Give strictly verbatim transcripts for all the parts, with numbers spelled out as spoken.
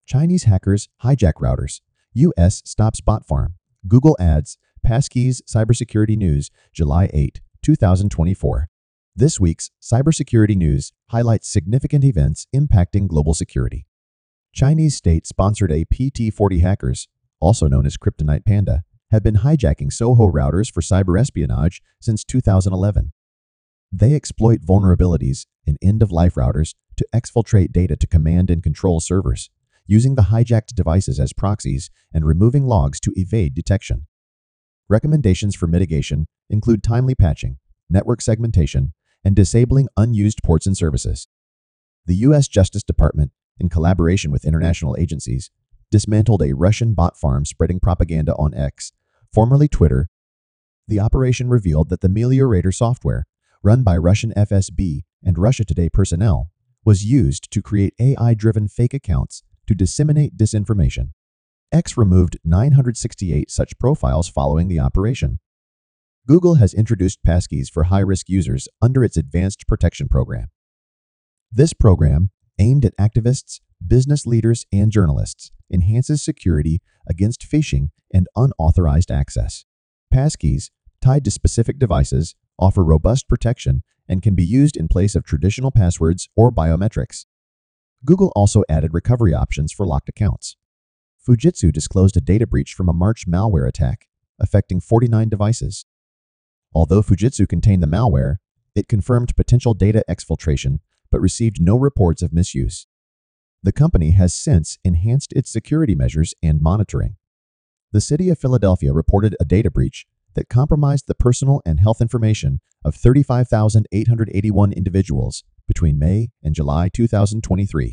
Chinese hackers hijack routers. U S stops bot farm. Google Ads, Passkeys Cybersecurity News, July eighth, two thousand twenty-four. This week's cybersecurity news highlights significant events impacting global security. Chinese state-sponsored A P T forty hackers, also known as Kryptonite Panda, have been hijacking Soho routers for cyber espionage since two thousand eleven. They exploit vulnerabilities in end-of-life routers to exfiltrate data to command and control servers, using the hijacked devices as proxies and removing logs to evade detection. Recommendations for mitigation include timely patching, network segmentation, and disabling unused ports and services. The U S Justice Department, in collaboration with international agencies, dismantled a Russian bot farm spreading propaganda on X, formerly Twitter. The operation revealed that the Meliorator software, run by Russian F S B and Russia Today personnel, was used to create A I-driven fake accounts to disseminate disinformation. X removed nine hundred sixty-eight such profiles following the operation. Google has introduced passkeys for high-risk users under its Advanced Protection Program. This program, aimed at activists, business leaders, and journalists, enhances security against phishing and unauthorized access. Passkeys, tied to specific devices, offer robust protection and can be used in place of traditional passwords or biometrics. Google also added recovery options for locked accounts. Fujitsu disclosed a data breach from a March malware attack, affecting forty-nine devices. Although Fujitsu contained the malware, it confirmed potential data exfiltration but received no reports of misuse. The company has since enhanced its security measures and monitoring. The city of Philadelphia reported a data breach that compromised the personal and health information of thirty-five thousand eight hundred eighty-one individuals between May and July two thousand twenty-three.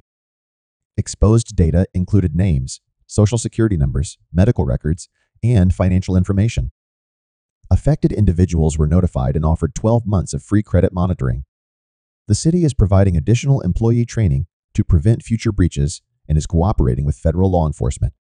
Exposed data included names, social security numbers, medical records, and financial information. Affected individuals were notified and offered twelve months of free credit monitoring. The city is providing additional employee training to prevent future breaches and is cooperating with federal law enforcement.